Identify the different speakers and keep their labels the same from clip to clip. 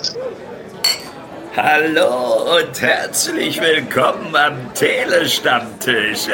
Speaker 1: Hallo und herzlich willkommen am Telestammtisch.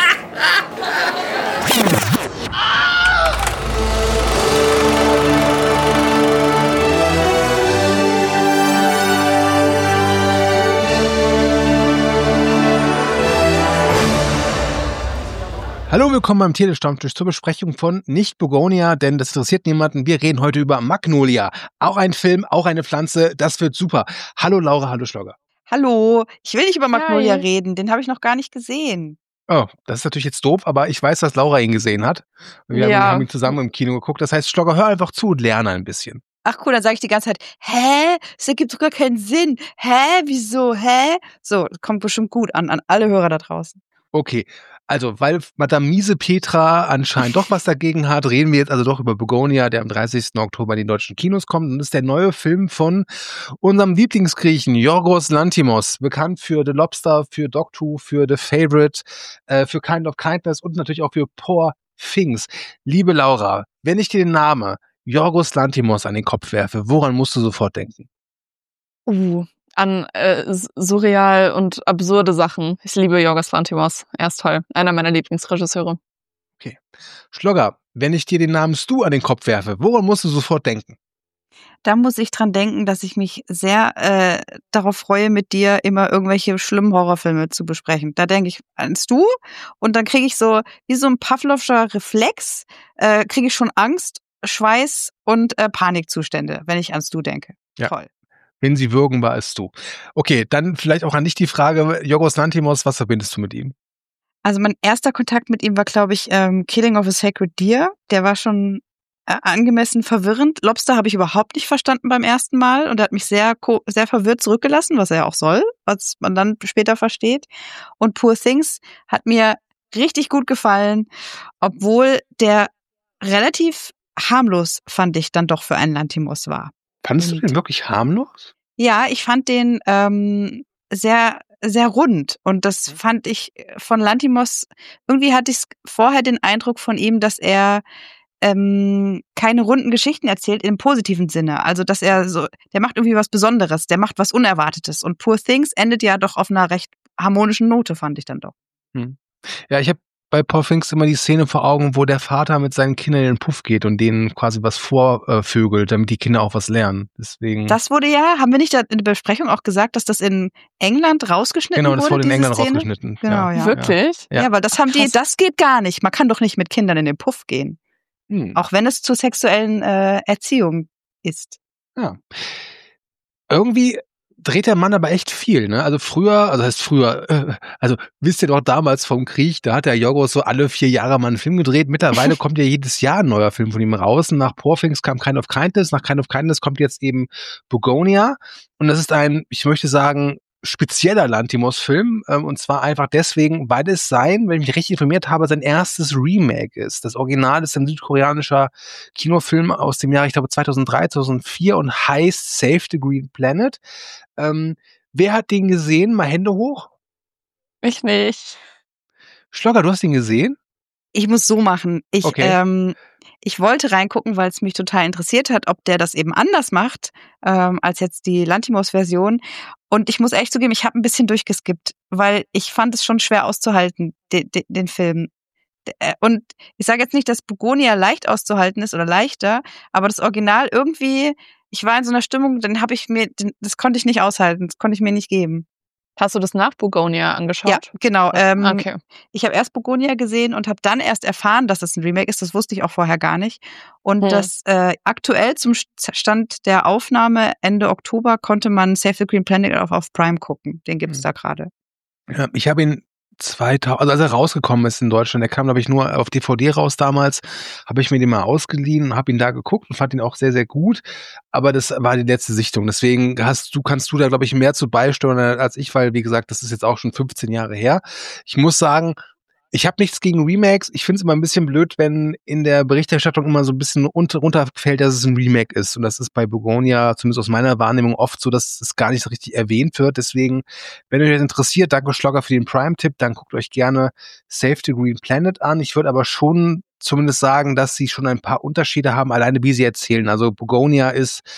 Speaker 2: Hallo, willkommen beim Telestammtisch zur Besprechung von Nicht Begonia, denn das interessiert niemanden. Wir reden heute über Magnolia. Auch ein Film, auch eine Pflanze, das wird super. Hallo Laura, hallo Schlogger.
Speaker 3: Hallo, ich will nicht über Magnolia
Speaker 4: Hi.
Speaker 3: reden, den habe ich noch gar nicht gesehen.
Speaker 2: Oh, das ist natürlich jetzt doof, aber ich weiß, dass Laura ihn gesehen hat. Wir haben ihn zusammen im Kino geguckt. Das heißt, Schlogger, hör einfach zu und lerne ein bisschen.
Speaker 3: Ach cool, dann sage ich die ganze Zeit, hä? Das ergibt doch gar keinen Sinn. Hä? Wieso? Hä? So, das kommt bestimmt gut an alle Hörer da draußen.
Speaker 2: Okay, also weil Madame Miese Petra anscheinend doch was dagegen hat, reden wir jetzt also doch über Begonia, der am 30. Oktober in die deutschen Kinos kommt. Und das ist der neue Film von unserem Lieblingsgriechen Yorgos Lanthimos, bekannt für The Lobster, für Dog-Tooth, für The Favourite, für Kind of Kindness und natürlich auch für Poor Things. Liebe Laura, wenn ich dir den Namen Yorgos Lanthimos an den Kopf werfe, woran musst du sofort denken?
Speaker 4: An surreal und absurde Sachen. Ich liebe Yorgos Lanthimos. Er ist toll. Einer meiner Lieblingsregisseure.
Speaker 2: Okay. Schlogger, wenn ich dir den Namen Stu an den Kopf werfe, woran musst du sofort denken?
Speaker 3: Da muss ich dran denken, dass ich mich sehr darauf freue, mit dir immer irgendwelche schlimmen Horrorfilme zu besprechen. Da denke ich an Stu und dann kriege ich so, wie so ein Pavlovscher Reflex, kriege ich schon Angst, Schweiß und Panikzustände, wenn ich an Stu denke.
Speaker 2: Ja.
Speaker 3: Toll.
Speaker 2: Wenn sie würgen, war es du. Okay, dann vielleicht auch an dich die Frage, Yorgos Lanthimos, was verbindest du mit ihm?
Speaker 3: Also mein erster Kontakt mit ihm war, glaube ich, Killing of a Sacred Deer. Der war schon angemessen verwirrend. Lobster habe ich überhaupt nicht verstanden beim ersten Mal und er hat mich sehr verwirrt zurückgelassen, was er ja auch soll, was man dann später versteht. Und Poor Things hat mir richtig gut gefallen, obwohl der relativ harmlos, fand ich, dann doch für einen Lanthimos war.
Speaker 2: Fandest du den wirklich harmlos?
Speaker 3: Ja, ich fand den sehr, sehr rund. Und das fand ich von Lanthimos, irgendwie hatte ich vorher den Eindruck von ihm, dass er keine runden Geschichten erzählt im positiven Sinne. Also, dass er so, der macht irgendwie was Besonderes, der macht was Unerwartetes. Und Poor Things endet ja doch auf einer recht harmonischen Note, fand ich dann doch.
Speaker 2: Ja, ich habe bei Poor Things immer die Szene vor Augen, wo der Vater mit seinen Kindern in den Puff geht und denen quasi was vorvögelt, damit die Kinder auch was lernen. Deswegen.
Speaker 3: Das wurde ja, haben wir nicht in der Besprechung auch gesagt, dass das in England rausgeschnitten wurde?
Speaker 2: Genau, das wurde in England
Speaker 3: Szene?
Speaker 2: rausgeschnitten.
Speaker 3: Genau, ja.
Speaker 4: Wirklich?
Speaker 3: Ja, weil das haben die, das geht gar nicht. Man kann doch nicht mit Kindern in den Puff gehen. Auch wenn es zur sexuellen Erziehung ist.
Speaker 2: Ja. Irgendwie dreht der Mann aber echt viel, ne? Also wisst ihr doch damals vom Krieg, da hat der Yorgos so alle 4 Jahre mal einen Film gedreht. Mittlerweile kommt ja jedes Jahr ein neuer Film von ihm raus. Und nach Poor Things kam Kind of Kindness, nach Kind of Kindness kommt jetzt eben Begonia. Und das ist ein, ich möchte sagen, spezieller Lanthimos-Film, und zwar einfach deswegen, weil es wenn ich mich richtig informiert habe, sein erstes Remake ist. Das Original ist ein südkoreanischer Kinofilm aus dem Jahr, ich glaube 2003, 2004 und heißt Save the Green Planet. Wer hat den gesehen? Mal Hände hoch.
Speaker 4: Ich nicht.
Speaker 2: Schlogger, du hast ihn gesehen?
Speaker 3: Ich muss so machen.
Speaker 2: Okay.
Speaker 3: Ich wollte reingucken, weil es mich total interessiert hat, ob der das eben anders macht, als jetzt die Lanthimos-Version. Und ich muss ehrlich zugeben, ich habe ein bisschen durchgeskippt, weil ich fand es schon schwer auszuhalten, den Film. Und ich sage jetzt nicht, dass Begonia leicht auszuhalten ist oder leichter, aber das Original irgendwie, ich war in so einer Stimmung, das konnte ich nicht aushalten, das konnte ich mir nicht geben.
Speaker 4: Hast du das nach Begonia angeschaut?
Speaker 3: Ja, genau.
Speaker 4: Okay.
Speaker 3: Ich habe erst Begonia gesehen und habe dann erst erfahren, dass es ein Remake ist. Das wusste ich auch vorher gar nicht. Und das aktuell zum Stand der Aufnahme Ende Oktober konnte man Save the Green Planet auf Prime gucken. Den gibt es da gerade.
Speaker 2: Ja, ich habe ihn 2000, also als er rausgekommen ist in Deutschland, der kam, glaube ich, nur auf DVD raus damals, habe ich mir den mal ausgeliehen und habe ihn da geguckt und fand ihn auch sehr, sehr gut. Aber das war die letzte Sichtung. Deswegen kannst du da, glaube ich, mehr zu beisteuern als ich, weil, wie gesagt, das ist jetzt auch schon 15 Jahre her. Ich muss sagen, ich habe nichts gegen Remakes. Ich finde es immer ein bisschen blöd, wenn in der Berichterstattung immer so ein bisschen runterfällt, dass es ein Remake ist. Und das ist bei Begonia, zumindest aus meiner Wahrnehmung, oft so, dass es gar nicht so richtig erwähnt wird. Deswegen, wenn euch das interessiert, danke Schlogger für den Prime-Tipp, dann guckt euch gerne Save the Green Planet an. Ich würde aber schon zumindest sagen, dass sie schon ein paar Unterschiede haben, alleine wie sie erzählen. Also Begonia ist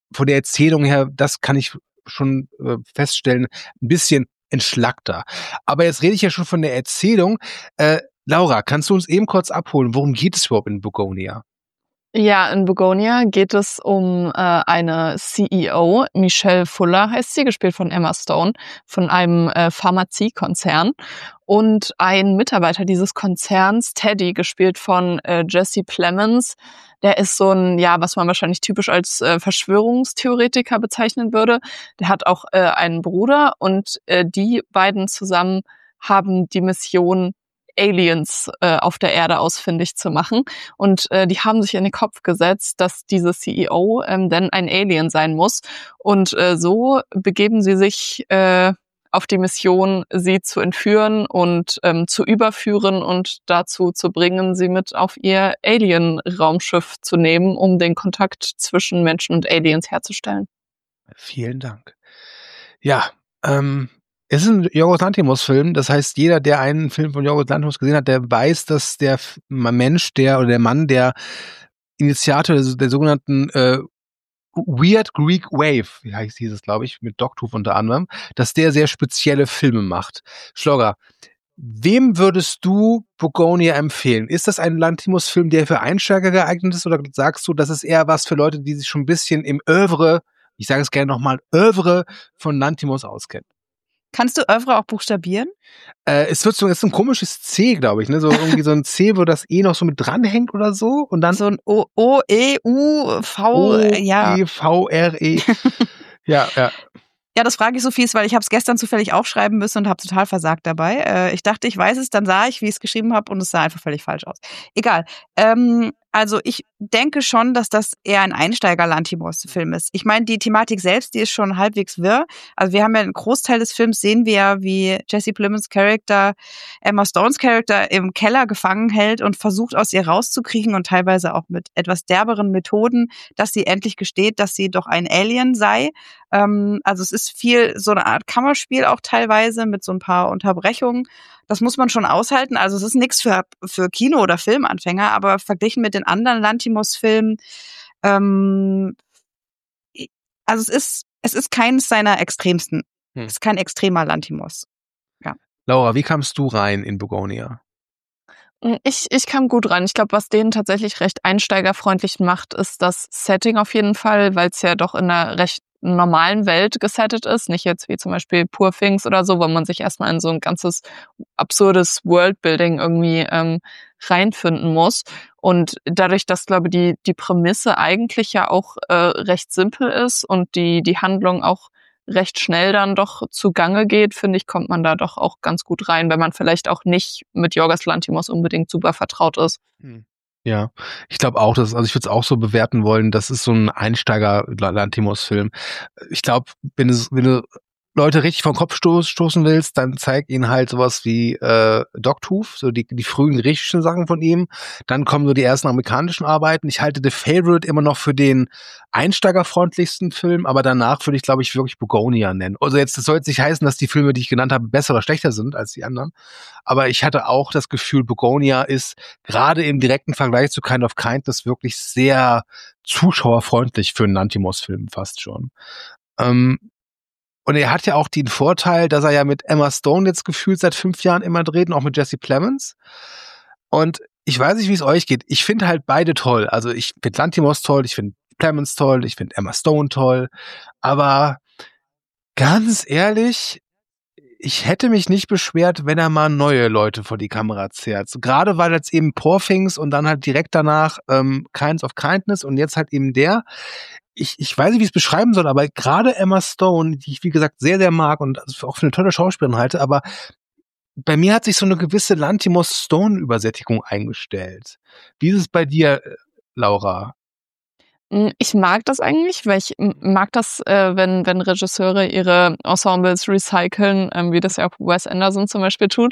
Speaker 2: von der Erzählung her, das kann ich schon feststellen, ein bisschen entschlackter. Aber jetzt rede ich ja schon von der Erzählung. Laura, kannst du uns eben kurz abholen, worum geht es überhaupt in Bugonia?
Speaker 4: Ja, in Bugonia geht es um eine CEO, Michelle Fuller heißt sie, gespielt von Emma Stone, von einem Pharmaziekonzern. Und ein Mitarbeiter dieses Konzerns, Teddy, gespielt von Jesse Plemons, der ist so ein, ja, was man wahrscheinlich typisch als Verschwörungstheoretiker bezeichnen würde. Der hat auch einen Bruder und die beiden zusammen haben die Mission, Aliens auf der Erde ausfindig zu machen. Und die haben sich in den Kopf gesetzt, dass diese CEO denn ein Alien sein muss. Und so begeben sie sich auf die Mission, sie zu entführen und zu überführen und dazu zu bringen, sie mit auf ihr Alien-Raumschiff zu nehmen, um den Kontakt zwischen Menschen und Aliens herzustellen.
Speaker 2: Vielen Dank. Ja, es ist ein Yorgos Lanthimos-Film, das heißt, jeder, der einen Film von Yorgos Lanthimos gesehen hat, der weiß, dass der Mensch, der Mann, der Initiator der sogenannten Weird Greek Wave, wie hieß es, glaube ich, mit Dogtooth unter anderem, dass der sehr spezielle Filme macht. Schlogger, wem würdest du Bugonia empfehlen? Ist das ein Lanthimos-Film, der für Einsteiger geeignet ist, oder sagst du, das ist eher was für Leute, die sich schon ein bisschen im Oeuvre, ich sage es gerne nochmal, Oeuvre von Lanthimos auskennen?
Speaker 3: Kannst du Oeuvre auch buchstabieren?
Speaker 2: Es wird so, ist ein komisches C, glaube ich, ne? So irgendwie so ein C, wo das E noch so mit dranhängt oder so. Und dann
Speaker 3: so ein O-E-U-V, ja.
Speaker 2: E-V-R-E. Ja.
Speaker 3: Ja, das frage ich so fies, weil ich habe es gestern zufällig aufschreiben müssen und habe total versagt dabei. Ich dachte, ich weiß es, dann sah ich, wie ich es geschrieben habe und es sah einfach völlig falsch aus. Egal. Also ich denke schon, dass das eher ein Einsteiger-Lanthimos-Film ist. Ich meine, die Thematik selbst, die ist schon halbwegs wirr. Also wir haben ja einen Großteil des Films, sehen wir ja, wie Jesse Plemons Charakter Emma Stones Charakter im Keller gefangen hält und versucht, aus ihr rauszukriegen und teilweise auch mit etwas derberen Methoden, dass sie endlich gesteht, dass sie doch ein Alien sei. Also es ist viel so eine Art Kammerspiel auch teilweise mit so ein paar Unterbrechungen. Das muss man schon aushalten. Also es ist nichts für Kino- oder Filmanfänger, aber verglichen mit den anderen Lanthimos-Filmen, also es ist keines seiner extremsten. Es ist kein extremer Lanthimos. Ja.
Speaker 2: Laura, wie kamst du rein in Bugonia?
Speaker 4: Ich kam gut rein. Ich glaube, was den tatsächlich recht einsteigerfreundlich macht, ist das Setting auf jeden Fall, weil es ja doch in einer recht normalen Welt gesettet ist. Nicht jetzt wie zum Beispiel Poor Things oder so, wo man sich erstmal in so ein ganzes absurdes Worldbuilding irgendwie reinfinden muss. Und dadurch, dass, glaube ich, die Prämisse eigentlich ja auch recht simpel ist und die Handlung auch recht schnell dann doch zugange geht, finde ich, kommt man da doch auch ganz gut rein, wenn man vielleicht auch nicht mit Yorgos Lanthimos unbedingt super vertraut ist.
Speaker 2: Ja, ich glaube auch, also ich würde es auch so bewerten wollen, das ist so ein Einsteiger-Lanthimos-Film. Ich glaube, wenn du Leute richtig vom Kopf stoßen willst, dann zeig ihnen halt sowas wie Dogtooth, so die frühen griechischen Sachen von ihm. Dann kommen so die ersten amerikanischen Arbeiten. Ich halte The Favourite immer noch für den einsteigerfreundlichsten Film, aber danach würde ich, glaube ich, wirklich Bugonia nennen. Also das soll jetzt nicht heißen, dass die Filme, die ich genannt habe, besser oder schlechter sind als die anderen. Aber ich hatte auch das Gefühl, Bugonia ist gerade im direkten Vergleich zu Kind of Kindness wirklich sehr zuschauerfreundlich für einen Lanthimos-Film fast schon. Und er hat ja auch den Vorteil, dass er ja mit Emma Stone jetzt gefühlt seit 5 Jahren immer dreht und auch mit Jesse Plemons. Und ich weiß nicht, wie es euch geht. Ich finde halt beide toll. Also ich finde Lanthimos toll, ich finde Plemons toll, ich finde Emma Stone toll. Aber ganz ehrlich, ich hätte mich nicht beschwert, wenn er mal neue Leute vor die Kamera zerrt. So, gerade weil jetzt eben Poor Things und dann halt direkt danach Kinds of Kindness und jetzt halt eben der. Ich weiß nicht, wie ich es beschreiben soll, aber gerade Emma Stone, die ich, wie gesagt, sehr, sehr mag und auch für eine tolle Schauspielerin halte, aber bei mir hat sich so eine gewisse Lanthimos-Stone-Übersättigung eingestellt. Wie ist es bei dir, Laura?
Speaker 4: Ich mag das eigentlich, weil ich mag das, wenn Regisseure ihre Ensembles recyceln, wie das ja auch Wes Anderson zum Beispiel tut.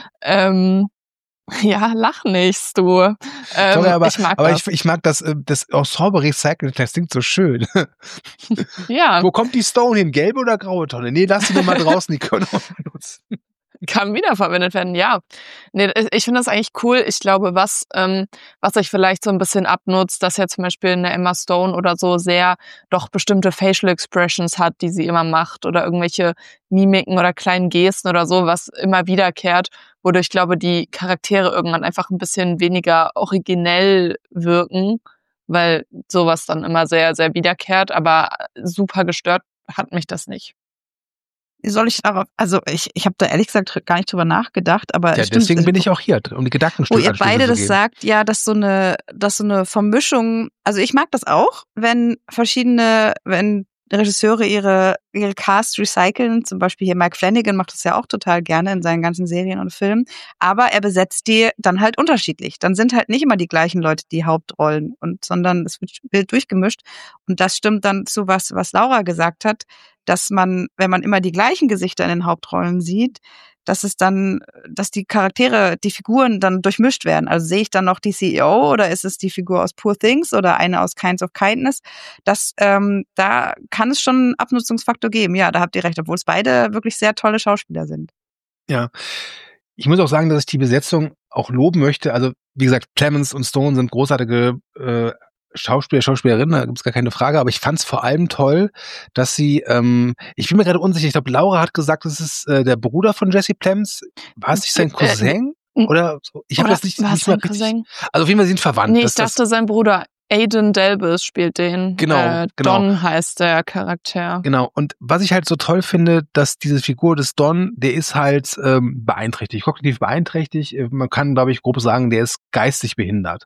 Speaker 4: Ja, lach nicht, du.
Speaker 2: Sorry, aber
Speaker 4: ich mag
Speaker 2: aber
Speaker 4: das.
Speaker 2: ich mag das Ensemble recyceln, das klingt so schön.
Speaker 4: Ja.
Speaker 2: Wo kommt die Stone hin? Gelbe oder graue Tonne? Nee, lass sie nur mal draußen, die können wir benutzen.
Speaker 4: Kann wiederverwendet werden, ja. Nee, ich finde das eigentlich cool. Ich glaube, was sich vielleicht so ein bisschen abnutzt, dass ja zum Beispiel eine Emma Stone oder so sehr doch bestimmte Facial Expressions hat, die sie immer macht oder irgendwelche Mimiken oder kleinen Gesten oder so, was immer wiederkehrt, wodurch, ich glaube, die Charaktere irgendwann einfach ein bisschen weniger originell wirken, weil sowas dann immer sehr, sehr wiederkehrt, aber super gestört hat mich das nicht.
Speaker 3: Soll ich darauf, also ich habe da ehrlich gesagt gar nicht drüber nachgedacht, aber
Speaker 2: Ja,
Speaker 3: es stimmt.
Speaker 2: deswegen bin ich auch hier, um die
Speaker 3: Wo
Speaker 2: Gedankenstücke
Speaker 3: ihr beide das sagt, ja, dass so eine Vermischung, also ich mag das auch, wenn Regisseure ihre Cast recyceln, zum Beispiel hier Mike Flanagan macht das ja auch total gerne in seinen ganzen Serien und Filmen, aber er besetzt die dann halt unterschiedlich. Dann sind halt nicht immer die gleichen Leute die Hauptrollen, sondern es wird wild durchgemischt. Und das stimmt dann zu was Laura gesagt hat, dass man, wenn man immer die gleichen Gesichter in den Hauptrollen sieht, dass die Charaktere, die Figuren dann durchmischt werden. Also sehe ich dann noch die CEO oder ist es die Figur aus Poor Things oder eine aus Kinds of Kindness? Da kann es schon einen Abnutzungsfaktor geben. Ja, da habt ihr recht, obwohl es beide wirklich sehr tolle Schauspieler sind.
Speaker 2: Ja. Ich muss auch sagen, dass ich die Besetzung auch loben möchte. Also, wie gesagt, Clemens und Stone sind großartige Schauspielerinnen, da gibt's gar keine Frage, aber ich fand's vor allem toll, dass sie, ich bin mir gerade unsicher, ich glaube, Laura hat gesagt, das ist der Bruder von Jesse Plemons. War es nicht sein Cousin? Oder so? Ich habe das nicht mehr richtig.
Speaker 4: Cousin?
Speaker 2: Also auf jeden Fall sind verwandt.
Speaker 4: Nee, ich dachte, sein Bruder Aiden Delbus spielt den.
Speaker 2: Genau.
Speaker 4: Don heißt der Charakter.
Speaker 2: Genau. Und was ich halt so toll finde, dass diese Figur des Don, der ist halt beeinträchtigt, kognitiv beeinträchtigt. Man kann, glaube ich, grob sagen, der ist geistig behindert.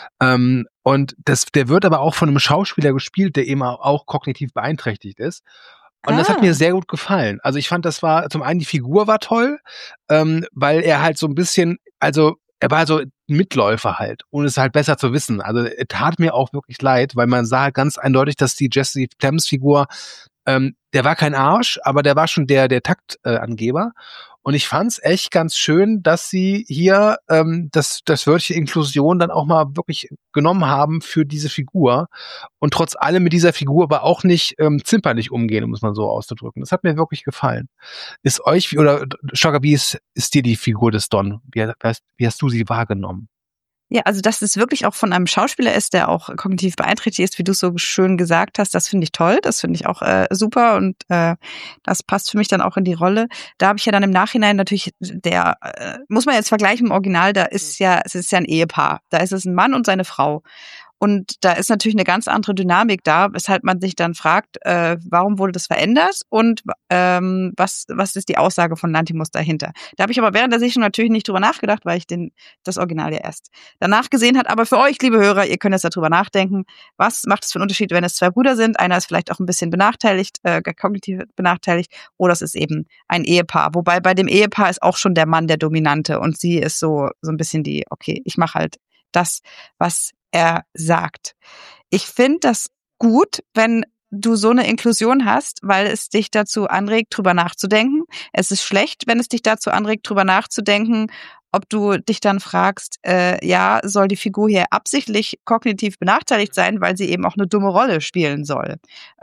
Speaker 2: Und der wird aber auch von einem Schauspieler gespielt, der eben auch kognitiv beeinträchtigt ist. Und das hat mir sehr gut gefallen. Also ich fand, zum einen die Figur war toll, weil er halt so ein bisschen, also er war so Mitläufer halt, ohne es halt besser zu wissen. Also es tat mir auch wirklich leid, weil man sah ganz eindeutig, dass die Jesse Plemons Figur, der war kein Arsch, aber der war schon der Taktangeber. Und ich fand's echt ganz schön, dass sie hier das Wörtchen Inklusion dann auch mal wirklich genommen haben für diese Figur und trotz allem mit dieser Figur aber auch nicht zimperlich umgehen, um es mal so auszudrücken. Das hat mir wirklich gefallen. Ist euch, oder Shaka, wie ist dir die Figur des Don? Wie hast du sie wahrgenommen?
Speaker 3: Ja, also dass es wirklich auch von einem Schauspieler ist, der auch kognitiv beeinträchtigt ist, wie du es so schön gesagt hast, das finde ich toll, das finde ich auch super und das passt für mich dann auch in die Rolle. Da habe ich ja dann im Nachhinein natürlich, muss man jetzt vergleichen im Original, es ist ja ein Ehepaar, da ist es ein Mann und seine Frau. Und da ist natürlich eine ganz andere Dynamik da, weshalb man sich dann fragt, warum wurde das verändert und was ist die Aussage von Lanthimos dahinter. Da habe ich aber während der Sichtung natürlich nicht drüber nachgedacht, weil ich das Original ja erst danach gesehen hat. Aber für euch, liebe Hörer, ihr könnt jetzt darüber nachdenken, was macht es für einen Unterschied, wenn es zwei Brüder sind? Einer ist vielleicht auch ein bisschen benachteiligt, kognitiv benachteiligt, oder es ist eben ein Ehepaar. Wobei bei dem Ehepaar ist auch schon der Mann der Dominante und sie ist so ein bisschen okay, ich mache halt das, was er sagt. Ich finde das gut, wenn du so eine Inklusion hast, weil es dich dazu anregt, drüber nachzudenken. Es ist schlecht, wenn es dich dazu anregt, drüber nachzudenken, ob du dich dann fragst, soll die Figur hier absichtlich kognitiv benachteiligt sein, weil sie eben auch eine dumme Rolle spielen soll.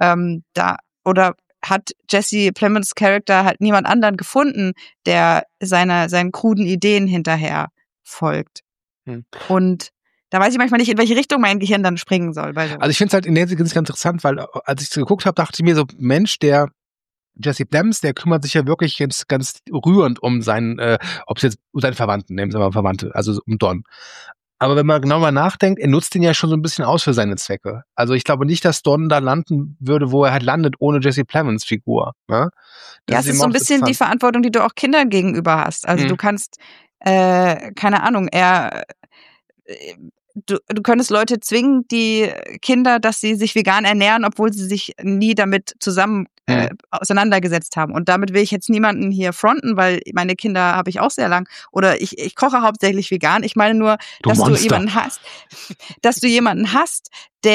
Speaker 3: Oder hat Jesse Plemons Charakter halt niemand anderen gefunden, der seinen kruden Ideen hinterher folgt. Und da weiß ich manchmal nicht, in welche Richtung mein Gehirn dann springen soll. Also
Speaker 2: ich finde es halt in der Hinsicht ganz interessant, weil als ich es geguckt habe, dachte ich mir so, Mensch, der Jesse Plemons, der kümmert sich ja wirklich jetzt ganz rührend um seinen, um seinen Verwandten, nehmen Sie mal Verwandte, also um Don. Aber wenn man genau mal nachdenkt, er nutzt den ja schon so ein bisschen aus für seine Zwecke. Also ich glaube nicht, dass Don da landen würde, wo er halt landet, ohne Jesse Plemons Figur. Ne?
Speaker 3: Ja, es ist so ein bisschen die Verantwortung, die du auch Kindern gegenüber hast. Also du kannst, keine Ahnung, Du könntest Leute zwingen, die Kinder, dass sie sich vegan ernähren, obwohl sie sich nie damit zusammen auseinandergesetzt haben. Und damit will ich jetzt niemanden hier fronten, weil meine Kinder habe ich auch sehr lang. Oder ich koche hauptsächlich vegan. Ich meine nur, dass du jemanden hast,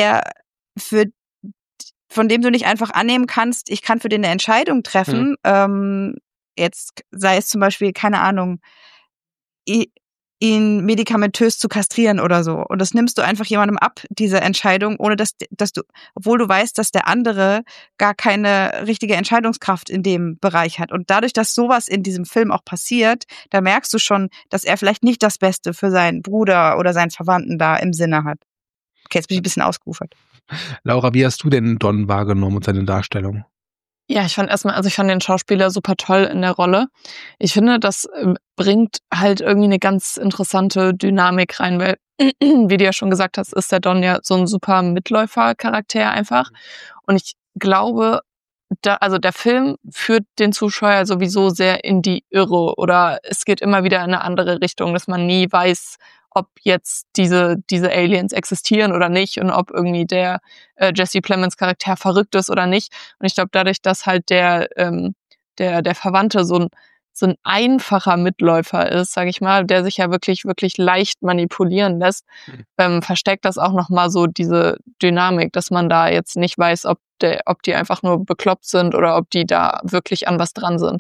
Speaker 3: von dem du nicht einfach annehmen kannst, ich kann für den eine Entscheidung treffen. Jetzt sei es zum Beispiel, keine Ahnung, ihn medikamentös zu kastrieren oder so. Und das nimmst du einfach jemandem ab, diese Entscheidung, ohne dass du, obwohl du weißt, dass der andere gar keine richtige Entscheidungskraft in dem Bereich hat. Und dadurch, dass sowas in diesem Film auch passiert, da merkst du schon, dass er vielleicht nicht das Beste für seinen Bruder oder seinen Verwandten da im Sinne hat. Okay, jetzt bin ich ein bisschen ausgeufert.
Speaker 2: Laura, wie hast du denn Don wahrgenommen und seine Darstellung?
Speaker 4: Ja, ich fand den Schauspieler super toll in der Rolle. Ich finde, das bringt halt irgendwie eine ganz interessante Dynamik rein, weil, wie du ja schon gesagt hast, ist der Don ja so ein super Mitläufer-Charakter einfach. Und ich glaube, der Film führt den Zuschauer sowieso sehr in die Irre oder es geht immer wieder in eine andere Richtung, dass man nie weiß, ob jetzt diese Aliens existieren oder nicht und ob irgendwie der Jesse Plemons Charakter verrückt ist oder nicht. Und ich glaube, dadurch, dass halt der Verwandte so ein einfacher Mitläufer ist, sage ich mal, der sich ja wirklich, wirklich leicht manipulieren lässt, verstärkt das auch nochmal so diese Dynamik, dass man da jetzt nicht weiß, ob die einfach nur bekloppt sind oder ob die da wirklich an was dran sind.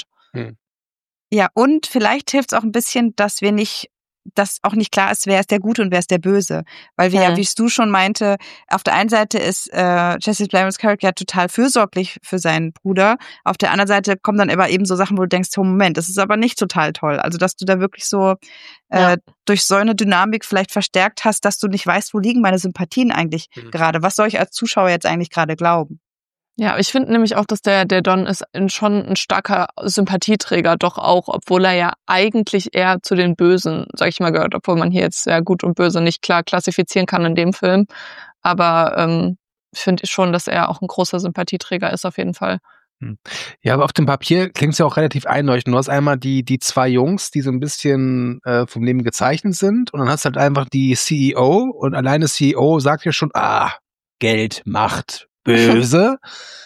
Speaker 3: Ja, und vielleicht hilft es auch ein bisschen, dass auch nicht klar ist, wer ist der Gute und wer ist der Böse. Weil wir ja, wie du schon meinte, auf der einen Seite ist Jesse Plemons Charakter total fürsorglich für seinen Bruder. Auf der anderen Seite kommen dann aber eben so Sachen, wo du denkst, oh Moment, das ist aber nicht total toll. Also, dass du da wirklich so durch so eine Dynamik vielleicht verstärkt hast, dass du nicht weißt, wo liegen meine Sympathien eigentlich gerade. Was soll ich als Zuschauer jetzt eigentlich gerade glauben?
Speaker 4: Ja, ich finde nämlich auch, dass der Don ist schon ein starker Sympathieträger, doch auch, obwohl er ja eigentlich eher zu den Bösen, sag ich mal, gehört, obwohl man hier jetzt ja Gut und Böse nicht klar klassifizieren kann in dem Film. Aber ich finde schon, dass er auch ein großer Sympathieträger ist, auf jeden Fall.
Speaker 2: Ja, aber auf dem Papier klingt es ja auch relativ einleuchtend. Du hast einmal die zwei Jungs, die so ein bisschen vom Leben gezeichnet sind und dann hast du halt einfach die CEO und alleine CEO sagt ja schon, Geld, Macht, böse.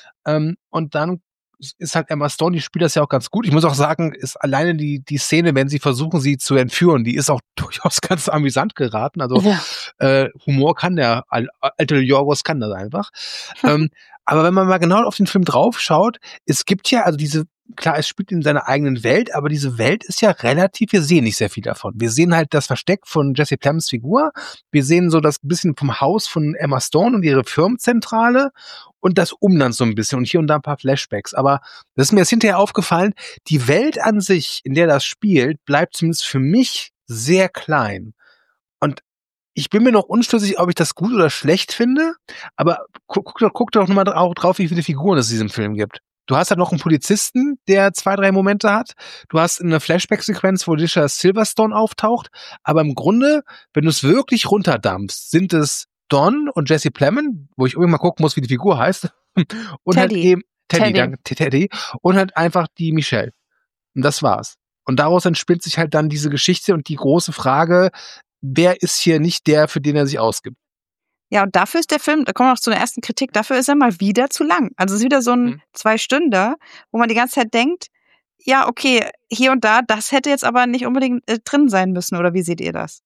Speaker 2: Und dann ist halt Emma Stone, die spielt das ja auch ganz gut. Ich muss auch sagen, ist alleine die Szene, wenn sie versuchen, sie zu entführen, die ist auch durchaus ganz amüsant geraten. Also Humor kann der alte Yorgos kann das einfach. Aber wenn man mal genau auf den Film drauf schaut, es gibt ja, also klar, es spielt in seiner eigenen Welt, aber diese Welt ist ja relativ, wir sehen nicht sehr viel davon. Wir sehen halt das Versteck von Jesse Plemons Figur, wir sehen so das bisschen vom Haus von Emma Stone und ihre Firmenzentrale und das Umland so ein bisschen und hier und da ein paar Flashbacks. Aber das ist mir jetzt hinterher aufgefallen, die Welt an sich, in der das spielt, bleibt zumindest für mich sehr klein. Und ich bin mir noch unschlüssig, ob ich das gut oder schlecht finde, aber guck doch nochmal drauf, wie viele Figuren es in diesem Film gibt. Du hast halt noch einen Polizisten, der 2, 3 Momente hat. Du hast eine Flashback-Sequenz, wo Alicia Silverstone auftaucht. Aber im Grunde, wenn du es wirklich runterdampfst, sind es Don und Jesse Plemons, wo ich irgendwie mal gucken muss, wie die Figur heißt. Und
Speaker 3: Teddy.
Speaker 2: halt eben Teddy. Und halt einfach die Michelle. Und das war's. Und daraus entspinnt sich halt dann diese Geschichte und die große Frage, wer ist hier nicht der, für den er sich ausgibt?
Speaker 3: Ja, und dafür ist der Film, da kommen wir noch zu einer ersten Kritik, dafür ist er mal wieder zu lang. Also es ist wieder so ein 2-Stünder, wo man die ganze Zeit denkt, ja, okay, hier und da, das hätte jetzt aber nicht unbedingt drin sein müssen, oder wie seht ihr das?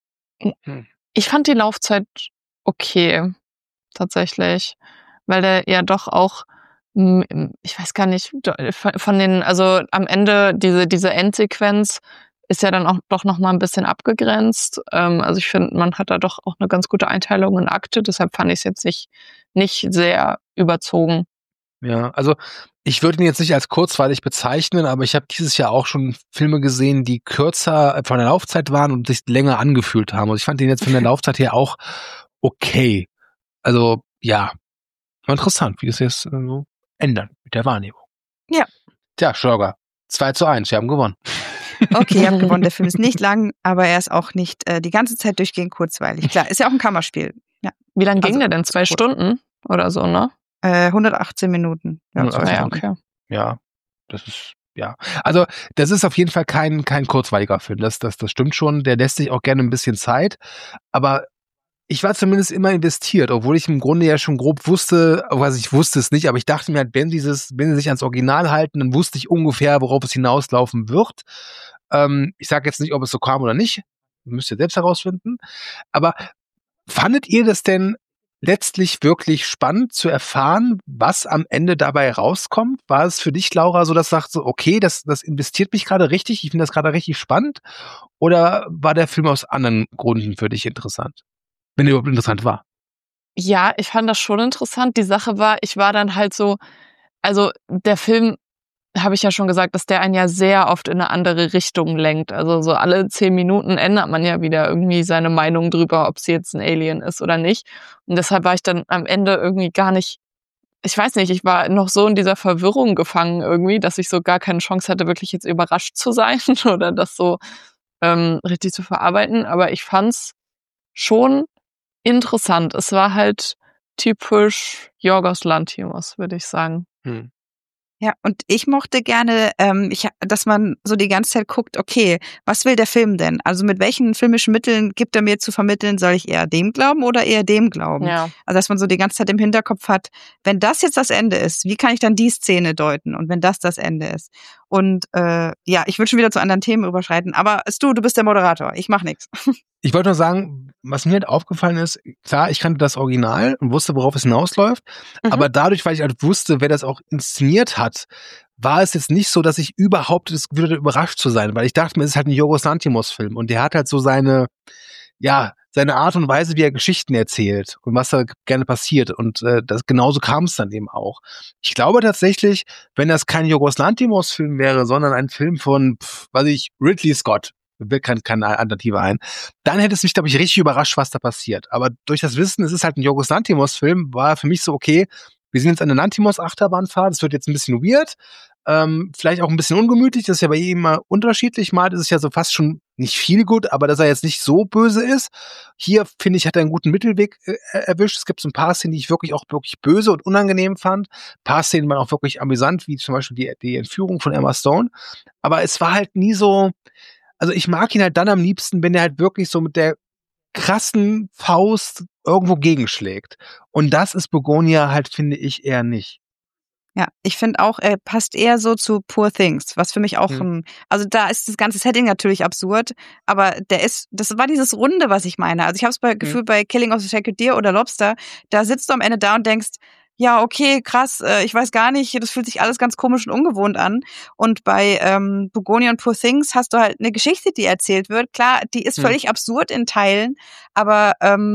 Speaker 4: Ich fand die Laufzeit okay, tatsächlich, weil der ja doch auch, ich weiß gar nicht, von den, also am Ende diese Endsequenz ist ja dann auch doch noch mal ein bisschen abgegrenzt. Also ich finde, man hat da doch auch eine ganz gute Einteilung in Akte, deshalb fand ich es jetzt nicht sehr überzogen.
Speaker 2: Ja, also ich würde ihn jetzt nicht als kurzweilig bezeichnen, aber ich habe dieses Jahr auch schon Filme gesehen, die kürzer von der Laufzeit waren und sich länger angefühlt haben. Und ich fand den jetzt von der Laufzeit her auch okay. Also ja, interessant, wie das jetzt so ändert mit der Wahrnehmung.
Speaker 3: Ja.
Speaker 2: Tja, Schörger, 2:1, wir haben gewonnen.
Speaker 3: Okay, ihr habt gewonnen. Der Film ist nicht lang, aber er ist auch nicht die ganze Zeit durchgehend kurzweilig. Klar, ist ja auch ein Kammerspiel. Ja.
Speaker 4: Wie lange ging der denn? 2 Stunden oder so, ne?
Speaker 3: 118 Minuten.
Speaker 4: Ja, okay.
Speaker 2: Ja, das ist, ja. Also, das ist auf jeden Fall kein kurzweiliger Film. Das stimmt schon. Der lässt sich auch gerne ein bisschen Zeit. Aber ich war zumindest immer investiert, obwohl ich im Grunde ja schon grob wusste, also ich wusste es nicht, aber ich dachte mir halt, wenn sie sich ans Original halten, dann wusste ich ungefähr, worauf es hinauslaufen wird. Ich sage jetzt nicht, ob es so kam oder nicht. Müsst ihr selbst herausfinden. Aber fandet ihr das denn letztlich wirklich spannend zu erfahren, was am Ende dabei rauskommt? War es für dich, Laura, so, dass du sagst, so, okay, das investiert mich gerade richtig, ich finde das gerade richtig spannend? Oder war der Film aus anderen Gründen für dich interessant? Wenn er überhaupt interessant war.
Speaker 4: Ja, ich fand das schon interessant. Die Sache war, ich war dann halt so, also der Film, habe ich ja schon gesagt, dass der einen ja sehr oft in eine andere Richtung lenkt. Also so alle 10 Minuten ändert man ja wieder irgendwie seine Meinung drüber, ob sie jetzt ein Alien ist oder nicht. Und deshalb war ich dann am Ende irgendwie gar nicht, ich weiß nicht, ich war noch so in dieser Verwirrung gefangen irgendwie, dass ich so gar keine Chance hatte, wirklich jetzt überrascht zu sein oder das so richtig zu verarbeiten. Aber ich fand's schon interessant. Es war halt typisch Yorgos Lanthimos, würde ich sagen.
Speaker 3: Ja, und ich mochte gerne, dass man so die ganze Zeit guckt, okay, was will der Film denn? Also mit welchen filmischen Mitteln gibt er mir zu vermitteln, soll ich eher dem glauben oder eher dem glauben?
Speaker 4: Ja.
Speaker 3: Also dass man so die ganze Zeit im Hinterkopf hat, wenn das jetzt das Ende ist, wie kann ich dann die Szene deuten? Und wenn das Ende ist? Und ja, ich will schon wieder zu anderen Themen überschreiten, aber du bist der Moderator, ich mach nichts.
Speaker 2: Ich wollte nur sagen, was mir halt aufgefallen ist, klar, ich kannte das Original und wusste, worauf es hinausläuft, aber dadurch, weil ich halt wusste, wer das auch inszeniert hat, war es jetzt nicht so, dass ich überhaupt das Gefühl hatte, überrascht zu sein, weil ich dachte mir, es ist halt ein Yorgos Lanthimos-Film und der hat halt so seine Art und Weise, wie er Geschichten erzählt und was da gerne passiert und genauso kam es dann eben auch. Ich glaube tatsächlich, wenn das kein Yorgos Lanthimos-Film wäre, sondern ein Film von, Ridley Scott, mir keine Alternative ein, dann hätte es mich, glaube ich, richtig überrascht, was da passiert. Aber durch das Wissen, es ist halt ein Yorgos Lanthimos-Film, war für mich so, okay, wir sind jetzt an der Lanthimos-Achterbahnfahrt, das wird jetzt ein bisschen weird, vielleicht auch ein bisschen ungemütlich, das ist ja bei ihm immer unterschiedlich. Mal ist es ja so fast schon nicht viel gut, aber dass er jetzt nicht so böse ist. Hier, finde ich, hat er einen guten Mittelweg erwischt. Es gibt so ein paar Szenen, die ich wirklich böse und unangenehm fand. Ein paar Szenen waren auch wirklich amüsant, wie zum Beispiel die Entführung von Emma Stone. Aber es war halt nie so, also ich mag ihn halt dann am liebsten, wenn er halt wirklich so mit der krassen Faust irgendwo gegenschlägt. Und das ist Begonia halt, finde ich, eher nicht.
Speaker 3: Ja, ich finde auch, er passt eher so zu Poor Things, was für mich auch also da ist das ganze Setting natürlich absurd, aber das war dieses Runde, was ich meine. Also ich habe es Gefühl bei Killing of the Sacred Deer oder Lobster, da sitzt du am Ende da und denkst, ja, okay, krass, ich weiß gar nicht, das fühlt sich alles ganz komisch und ungewohnt an. Und bei Begonia und Poor Things hast du halt eine Geschichte, die erzählt wird. Klar, die ist völlig absurd in Teilen, aber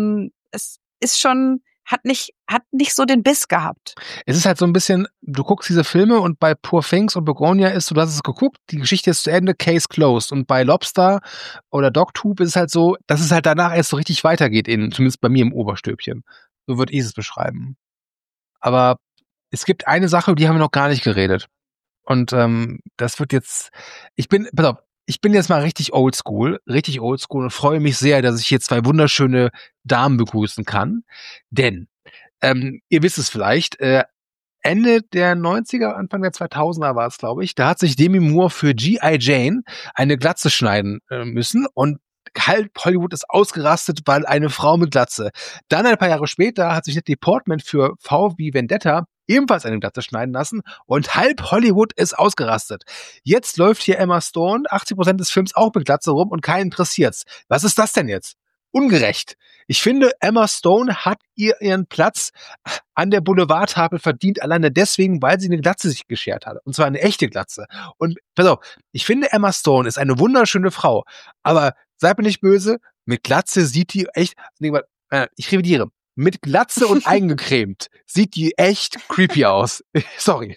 Speaker 3: es ist schon hat nicht so den Biss gehabt.
Speaker 2: Es ist halt so ein bisschen, du guckst diese Filme und bei Poor Things und Begonia ist so, du hast es geguckt, die Geschichte ist zu Ende, Case closed. Und bei Lobster oder Dogtooth ist es halt so, dass es halt danach erst so richtig weitergeht, zumindest bei mir im Oberstübchen. So würde ich es beschreiben. Aber es gibt eine Sache, die haben wir noch gar nicht geredet. Und das wird jetzt, ich bin jetzt mal richtig oldschool und freue mich sehr, dass ich hier 2 wunderschöne Damen begrüßen kann. Denn, ihr wisst es vielleicht, Ende der 90er, Anfang der 2000er war es, glaube ich, da hat sich Demi Moore für G.I. Jane eine Glatze schneiden müssen und halb Hollywood ist ausgerastet, weil eine Frau mit Glatze. Dann ein paar Jahre später hat sich Natalie Portman für V wie Vendetta ebenfalls eine Glatze schneiden lassen und halb Hollywood ist ausgerastet. Jetzt läuft hier Emma Stone, 80% des Films auch mit Glatze rum und keinen interessiert's. Was ist das denn jetzt? Ungerecht. Ich finde, Emma Stone hat ihren Platz an der Boulevardtafel verdient, alleine deswegen, weil sie eine Glatze sich geschert hat. Und zwar eine echte Glatze. Und pass auf, ich finde, Emma Stone ist eine wunderschöne Frau, aber seid mir nicht böse, mit Glatze sieht die echt, ich revidiere, mit Glatze und eingecremt sieht die echt creepy aus. Sorry.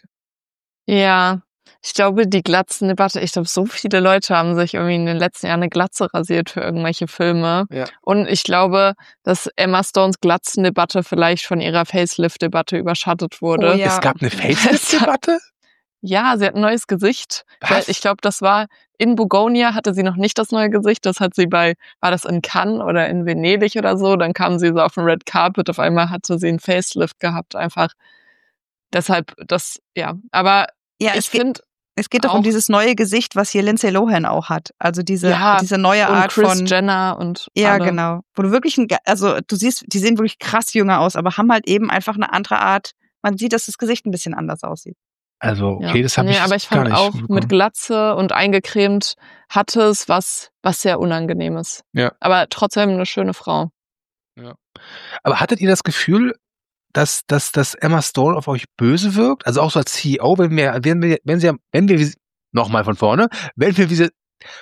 Speaker 4: Ja, ich glaube, die Glatzendebatte, ich glaube, so viele Leute haben sich irgendwie in den letzten Jahren eine Glatze rasiert für irgendwelche Filme.
Speaker 2: Ja.
Speaker 4: Und ich glaube, dass Emma Stones Glatzendebatte vielleicht von ihrer Facelift-Debatte überschattet wurde.
Speaker 3: Oh ja.
Speaker 2: Es gab eine Facelift-Debatte?
Speaker 4: Ja, sie hat ein neues Gesicht.
Speaker 2: Was?
Speaker 4: Ich glaube, das war in Begonia hatte sie noch nicht das neue Gesicht. Das hat sie war das in Cannes oder in Venedig oder so. Dann kam sie so auf den Red Carpet. Auf einmal hatte sie einen Facelift gehabt. Einfach deshalb Aber
Speaker 3: ja,
Speaker 4: ich finde,
Speaker 3: es geht doch um dieses neue Gesicht, was hier Lindsay Lohan auch hat. Also diese neue
Speaker 4: und
Speaker 3: Art
Speaker 4: Kris
Speaker 3: von
Speaker 4: Jenner und
Speaker 3: ja,
Speaker 4: alle.
Speaker 3: genau. Wo du wirklich du siehst, die sehen wirklich krass jünger aus, aber haben halt eben einfach eine andere Art. Man sieht, dass das Gesicht ein bisschen anders aussieht.
Speaker 2: Also, okay, das habe ich
Speaker 4: aber ich
Speaker 2: gar
Speaker 4: fand
Speaker 2: nicht
Speaker 4: auch
Speaker 2: bekommen.
Speaker 4: mit Glatze und eingecremt hatte es was sehr Unangenehmes.
Speaker 2: Ja.
Speaker 4: Aber trotzdem eine schöne Frau.
Speaker 2: Ja. Aber hattet ihr das Gefühl, dass Emma Stone auf euch böse wirkt? Also auch so als CEO, nochmal von vorne, wenn wir diese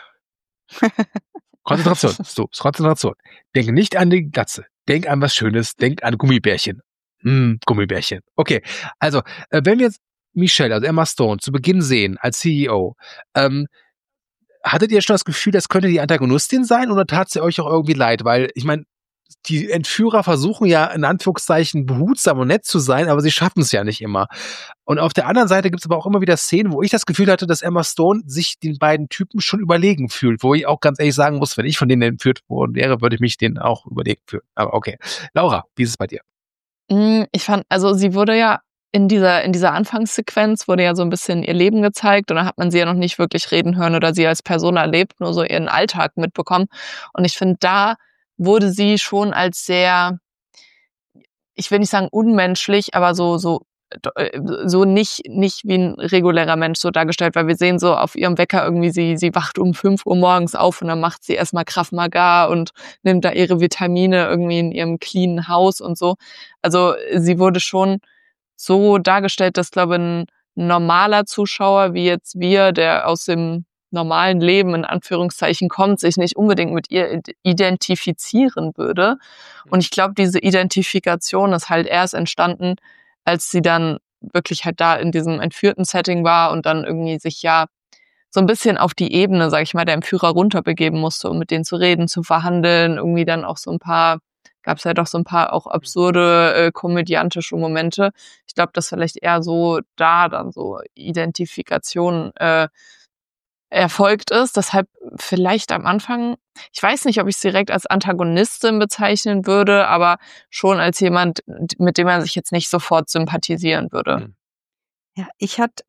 Speaker 2: Konzentration. Denk nicht an die Glatze. Denk an was Schönes. Denk an Gummibärchen. Gummibärchen. Okay. Also, wenn wir jetzt Michelle, also Emma Stone, zu Beginn sehen als CEO, hattet ihr schon das Gefühl, das könnte die Antagonistin sein oder tat sie euch auch irgendwie leid? Weil, ich meine, die Entführer versuchen ja in Anführungszeichen behutsam und nett zu sein, aber sie schaffen es ja nicht immer. Und auf der anderen Seite gibt es aber auch immer wieder Szenen, wo ich das Gefühl hatte, dass Emma Stone sich den beiden Typen schon überlegen fühlt, wo ich auch ganz ehrlich sagen muss, wenn ich von denen entführt worden wäre, würde ich mich denen auch überlegen fühlen. Aber okay. Laura, wie ist es bei dir?
Speaker 4: Ich fand, also sie wurde ja in dieser Anfangssequenz wurde ja so ein bisschen ihr Leben gezeigt und da hat man sie ja noch nicht wirklich reden hören oder sie als Person erlebt, nur so ihren Alltag mitbekommen. Und ich finde, da wurde sie schon als sehr, ich will nicht sagen unmenschlich, aber so nicht wie ein regulärer Mensch so dargestellt, weil wir sehen so auf ihrem Wecker irgendwie, sie wacht um 5 Uhr morgens auf und dann macht sie erstmal Krav Maga und nimmt da ihre Vitamine irgendwie in ihrem cleanen Haus und so. Also sie wurde schon so dargestellt, dass, glaube ich, ein normaler Zuschauer wie jetzt wir, der aus dem normalen Leben in Anführungszeichen kommt, sich nicht unbedingt mit ihr identifizieren würde. Und ich glaube, diese Identifikation ist halt erst entstanden, als sie dann wirklich halt da in diesem entführten Setting war und dann irgendwie sich ja so ein bisschen auf die Ebene, sag ich mal, der Entführer runterbegeben musste, um mit denen zu reden, zu verhandeln, irgendwie dann auch gab es ja doch so ein paar auch absurde, komödiantische Momente. Ich glaube, dass vielleicht eher so da dann so Identifikation erfolgt ist. Deshalb vielleicht am Anfang, ich weiß nicht, ob ich es direkt als Antagonistin bezeichnen würde, aber schon als jemand, mit dem man sich jetzt nicht sofort sympathisieren würde.
Speaker 3: Ja, ich hatte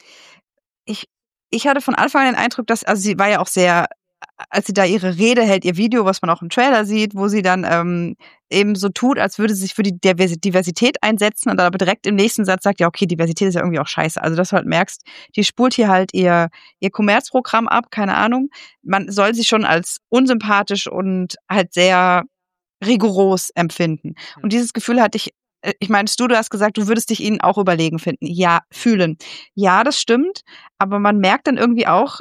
Speaker 3: von Anfang an den Eindruck, dass, also sie war ja auch sehr, als sie da ihre Rede hält, ihr Video, was man auch im Trailer sieht, wo sie dann eben so tut, als würde sie sich für die Diversität einsetzen und dann aber direkt im nächsten Satz sagt, ja okay, Diversität ist ja irgendwie auch scheiße. Also dass du halt merkst, die spult hier halt ihr Kommerzprogramm ab, keine Ahnung. Man soll sie schon als unsympathisch und halt sehr rigoros empfinden. Und dieses Gefühl hatte ich meine, du hast gesagt, du würdest dich ihnen auch überlegen finden. Ja, fühlen. Ja, das stimmt, aber man merkt dann irgendwie auch,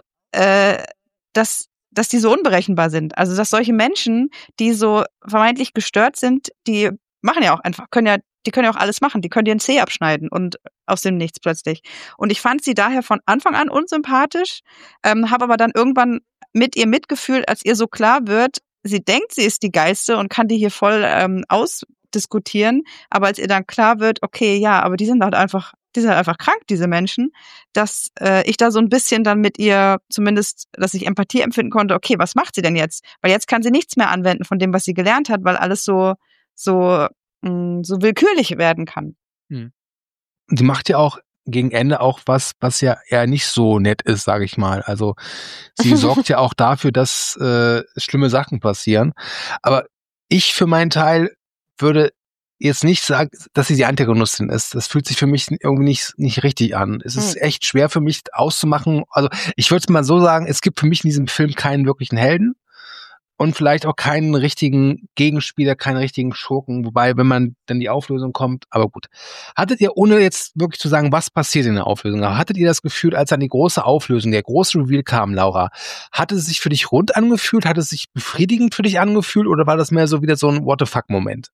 Speaker 3: dass die so unberechenbar sind. Also, dass solche Menschen, die so vermeintlich gestört sind, die machen ja auch einfach, die können ja auch alles machen. Die können dir einen Zeh abschneiden und aus dem Nichts plötzlich. Und ich fand sie daher von Anfang an unsympathisch, habe aber dann irgendwann mit ihr mitgefühlt, als ihr so klar wird, sie denkt, sie ist die Geilste und kann die hier voll ausdiskutieren. Aber als ihr dann klar wird, okay, ja, aber die sind halt einfach krank, diese Menschen, dass ich da so ein bisschen dann mit ihr zumindest, dass ich Empathie empfinden konnte, okay, was macht sie denn jetzt? Weil jetzt kann sie nichts mehr anwenden von dem, was sie gelernt hat, weil alles so willkürlich werden kann.
Speaker 2: Die macht ja auch gegen Ende auch was ja eher nicht so nett ist, sage ich mal. Also sie sorgt ja auch dafür, dass schlimme Sachen passieren. Aber ich für meinen Teil würde jetzt nicht sagen, dass sie die Antagonistin ist. Das fühlt sich für mich irgendwie nicht richtig an. Es ist echt schwer für mich auszumachen. Also ich würde es mal so sagen, es gibt für mich in diesem Film keinen wirklichen Helden und vielleicht auch keinen richtigen Gegenspieler, keinen richtigen Schurken. Wobei, wenn man dann die Auflösung kommt, aber gut. Hattet ihr, ohne jetzt wirklich zu sagen, was passiert in der Auflösung, hattet ihr das Gefühl, als dann die große Auflösung, der große Reveal kam, Laura, hatte es sich für dich rund angefühlt? Hat es sich befriedigend für dich angefühlt? Oder war das mehr so wieder so ein What-the-fuck-Moment?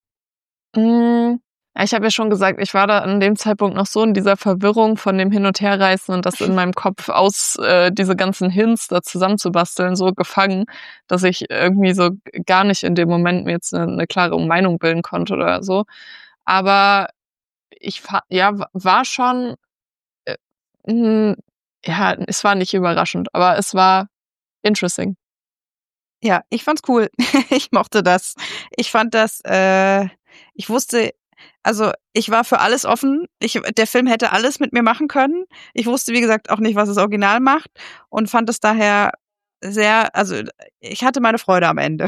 Speaker 4: Ich habe ja schon gesagt, ich war da an dem Zeitpunkt noch so in dieser Verwirrung von dem Hin- und Herreißen und das in meinem Kopf diese ganzen Hints da zusammenzubasteln, so gefangen, dass ich irgendwie so gar nicht in dem Moment mir jetzt eine klare Meinung bilden konnte oder so. Aber war schon, es war nicht überraschend, aber es war interesting.
Speaker 3: Ja, ich fand's cool. Ich mochte das. Ich fand das, ich wusste, also ich war für alles offen. Der Film hätte alles mit mir machen können. Ich wusste, wie gesagt, auch nicht, was das Original macht und fand es daher sehr, also ich hatte meine Freude am Ende.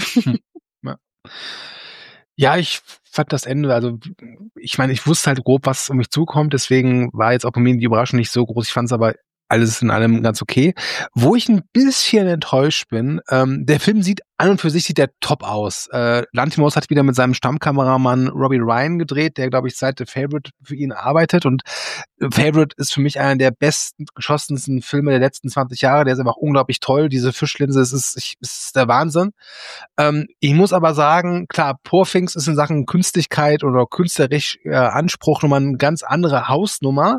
Speaker 2: Ja, ich fand das Ende, also ich meine, ich wusste halt grob, was um mich zukommt, deswegen war jetzt auch bei mir die Überraschung nicht so groß. Ich fand es aber alles in allem ganz okay. Wo ich ein bisschen enttäuscht bin, der Film sieht an und für sich sieht der top aus. Lanthimos hat wieder mit seinem Stammkameramann Robbie Ryan gedreht, der, glaube ich, seit The Favourite für ihn arbeitet. Und Favourite ist für mich einer der besten geschossensten Filme der letzten 20 Jahre. Der ist einfach unglaublich toll. Diese Fischlinse, es ist der Wahnsinn. Ich muss aber sagen, klar, Poor Things ist in Sachen Künstlichkeit oder künstlerisch Anspruch nochmal eine ganz andere Hausnummer.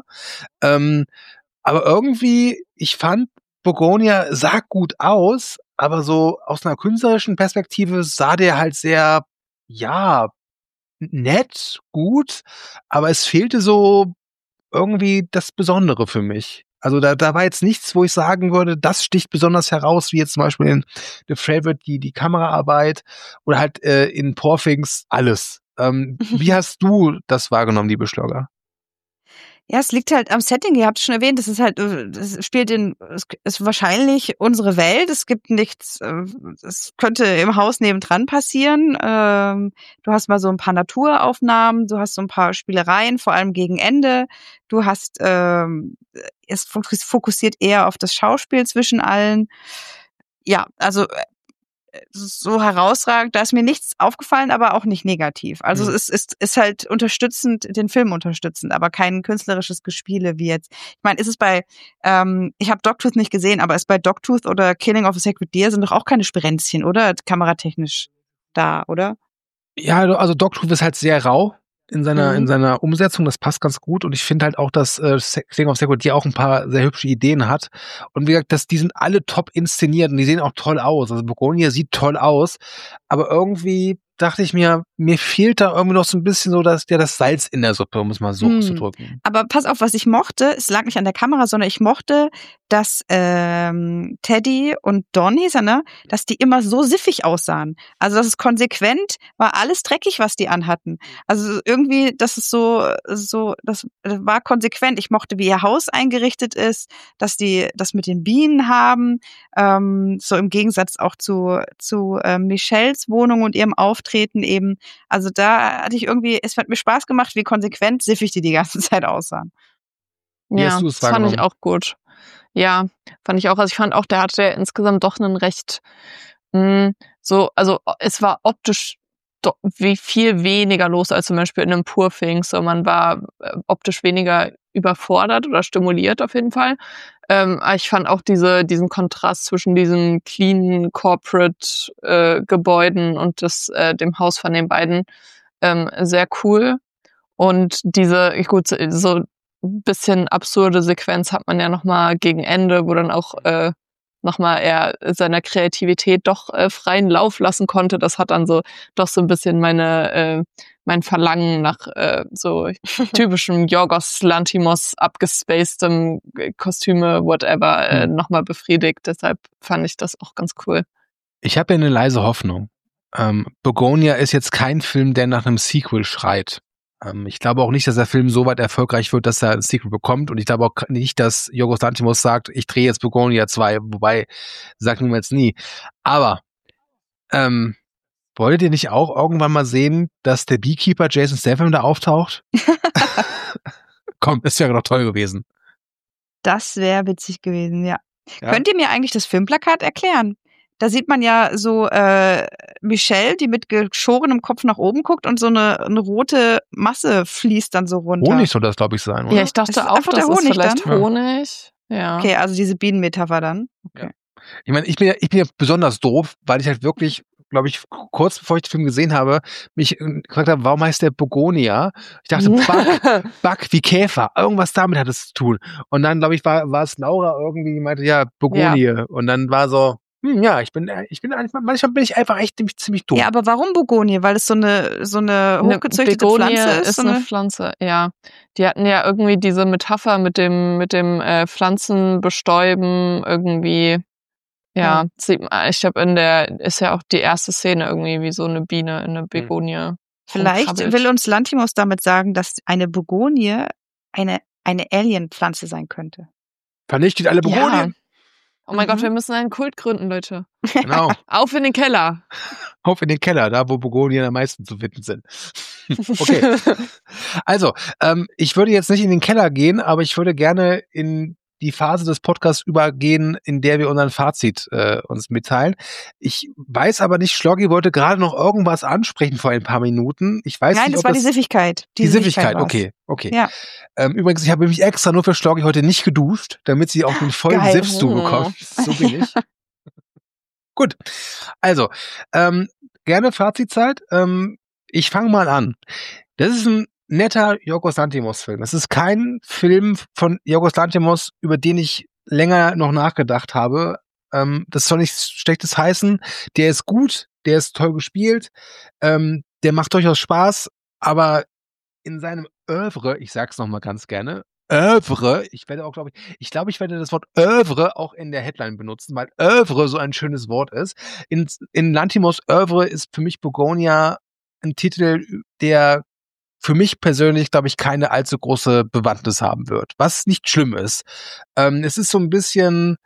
Speaker 2: Aber irgendwie, ich fand, Begonia sah gut aus, aber so aus einer künstlerischen Perspektive sah der halt sehr, ja, nett, gut, aber es fehlte so irgendwie das Besondere für mich. Also da war jetzt nichts, wo ich sagen würde, das sticht besonders heraus, wie jetzt zum Beispiel in The Favourite die Kameraarbeit oder halt in Poor Things alles. Wie hast du das wahrgenommen, liebe Schlogger?
Speaker 3: Ja, es liegt halt am Setting. Ihr habt es schon erwähnt, das ist halt, es ist wahrscheinlich unsere Welt. Es gibt nichts, es könnte im Haus nebendran passieren. Du hast mal so ein paar Naturaufnahmen, du hast so ein paar Spielereien, vor allem gegen Ende. Du hast, es fokussiert eher auf das Schauspiel zwischen allen. Ja, also so herausragend, da ist mir nichts aufgefallen, aber auch nicht negativ. Also es ist halt unterstützend, den Film unterstützend, aber kein künstlerisches Gespiele wie jetzt. Ich meine, ist es bei, ich habe Dogtooth nicht gesehen, aber ist bei Dogtooth oder Killing of a Sacred Deer sind doch auch keine Sprenzchen, oder? Kameratechnisch da, oder?
Speaker 2: Ja, also Dogtooth ist halt sehr rau in seiner Umsetzung, das passt ganz gut und ich finde halt auch, dass Killing of Sacred Deer auch ein paar sehr hübsche Ideen hat und wie gesagt, die sind alle top inszeniert und die sehen auch toll aus, also Begonia sieht toll aus, aber irgendwie dachte ich mir fehlt da irgendwie noch so ein bisschen so das Salz in der Suppe, um es mal so auszudrücken.
Speaker 3: Aber pass auf, was ich mochte, es lag nicht an der Kamera, sondern ich mochte, dass Teddy und Don hieß er, ne, dass die immer so siffig aussahen. Also das ist konsequent, war alles dreckig, was die anhatten. Also irgendwie, das ist so, das war konsequent. Ich mochte, wie ihr Haus eingerichtet ist, dass die das mit den Bienen haben, so im Gegensatz auch zu Michelles Wohnung und ihrem Auftreten eben. Also da hatte ich irgendwie, es hat mir Spaß gemacht, wie konsequent siffig die ganze Zeit aussahen.
Speaker 4: Ja, das fand ich auch gut. Ja, fand ich auch. Also ich fand auch, der hatte insgesamt doch einen recht also es war optisch wie viel weniger los als zum Beispiel in einem Poor Things. So, man war optisch weniger überfordert oder stimuliert auf jeden Fall. Ich fand auch diesen Kontrast zwischen diesen clean Corporate Gebäuden und dem Haus von den beiden sehr cool. Und so ein bisschen absurde Sequenz hat man ja nochmal gegen Ende, wo dann auch nochmal er seiner Kreativität doch freien Lauf lassen konnte. Das hat dann so doch so ein bisschen mein Verlangen nach so typischem Yorgos Lanthimos abgespacedem Kostüme, whatever, nochmal befriedigt. Deshalb fand ich das auch ganz cool.
Speaker 2: Ich habe ja eine leise Hoffnung. Begonia ist jetzt kein Film, der nach einem Sequel schreit. Ich glaube auch nicht, dass der Film so weit erfolgreich wird, dass er ein Sequel bekommt. Und ich glaube auch nicht, dass Yorgos Lanthimos sagt, ich drehe jetzt Begonia 2. Wobei, sagen wir jetzt nie. Aber wolltet ihr nicht auch irgendwann mal sehen, dass der Beekeeper Jason Statham da auftaucht? Komm, das wäre doch toll gewesen.
Speaker 3: Das wäre witzig gewesen, ja. Könnt ihr mir eigentlich das Filmplakat erklären? Da sieht man ja so Michelle, die mit geschorenem Kopf nach oben guckt und so eine rote Masse fließt dann so runter.
Speaker 2: Honig soll das, glaube ich, sein, oder?
Speaker 4: Ja, ich dachte auch, das ist vielleicht Honig. Ja.
Speaker 3: Okay, also diese Bienenmetapher dann. Okay.
Speaker 2: Ja. Ich meine, ich bin ja besonders doof, weil ich halt wirklich, glaube ich, kurz bevor ich den Film gesehen habe, mich gefragt habe, warum heißt der Begonia? Ich dachte, Bug wie Käfer. Irgendwas damit hat es zu tun. Und dann, glaube ich, war es Laura irgendwie, die meinte, ja, Begonie. Ja. Und dann war so, ja, ich bin manchmal bin ich einfach echt ziemlich doof.
Speaker 3: Ja, aber warum Begonie? Weil es so eine hochgezüchtete Pflanze ist?
Speaker 4: Ist eine Pflanze, ja. Die hatten ja irgendwie diese Metapher mit dem Pflanzenbestäuben irgendwie. Ja, ich glaube, ist ja auch die erste Szene irgendwie wie so eine Biene in eine Begonie.
Speaker 3: Vielleicht will uns Lanthimos damit sagen, dass eine Begonie eine Alien-Pflanze sein könnte.
Speaker 2: Vernichtet alle Begonien.
Speaker 4: Ja. Oh mein Gott, wir müssen einen Kult gründen, Leute.
Speaker 2: Genau.
Speaker 4: Auf in den Keller.
Speaker 2: Auf in den Keller, da wo Begonien am meisten zu finden sind. Okay. Also, ich würde jetzt nicht in den Keller gehen, aber ich würde gerne in die Phase des Podcasts übergehen, in der wir unseren Fazit uns mitteilen. Ich weiß aber nicht, Schloggi wollte gerade noch irgendwas ansprechen vor ein paar Minuten. Ich weiß
Speaker 3: Nein,
Speaker 2: nicht,
Speaker 3: das
Speaker 2: ob
Speaker 3: war die Siffigkeit.
Speaker 2: Die Siffigkeit,
Speaker 3: war's.
Speaker 2: okay.
Speaker 3: Ja.
Speaker 2: Übrigens, ich habe mich extra nur für Schloggi heute nicht geduscht, damit sie auch den vollen
Speaker 3: Geil.
Speaker 2: Siff bekommt. So bin ich. Gut, also, gerne Fazitzeit. Ich fange mal an. Das ist ein netter Yorgos Lanthimos-Film. Es ist kein Film von Yorgos Lanthimos, über den ich länger noch nachgedacht habe. Das soll nichts Schlechtes heißen. Der ist gut, der ist toll gespielt, der macht durchaus Spaß, aber in seinem Oeuvre, ich sag's noch mal ganz gerne, Oeuvre, ich werde, ich werde das Wort Oeuvre auch in der Headline benutzen, weil Oeuvre so ein schönes Wort ist. In Lanthimos Oeuvre ist für mich Begonia ein Titel, der für mich persönlich, glaube ich, keine allzu große Bewandtnis haben wird, was nicht schlimm ist. Es ist so ein bisschen,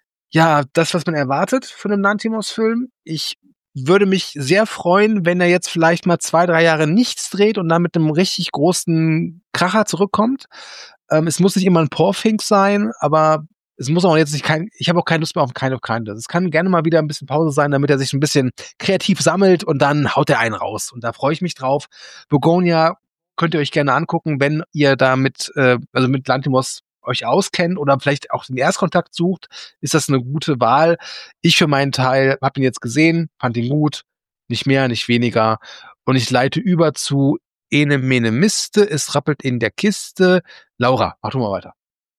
Speaker 2: ja, das, was man erwartet von einem Lanthimos-Film. Ich würde mich sehr freuen, wenn er jetzt vielleicht mal 2-3 Jahre nichts dreht und dann mit einem richtig großen Kracher zurückkommt. Es muss nicht immer ein Porfink sein, aber es muss auch jetzt nicht ich habe auch keine Lust mehr auf Kind of Kindness. Es kann gerne mal wieder ein bisschen Pause sein, damit er sich ein bisschen kreativ sammelt und dann haut er einen raus. Und da freue ich mich drauf. Begonia könnt ihr euch gerne angucken, wenn ihr da mit Lanthimos euch auskennt oder vielleicht auch den Erstkontakt sucht, ist das eine gute Wahl. Ich für meinen Teil habe ihn jetzt gesehen, fand ihn gut, nicht mehr, nicht weniger. Und ich leite über zu Ene Mene Miste, es rappelt in der Kiste. Laura, mach du mal weiter.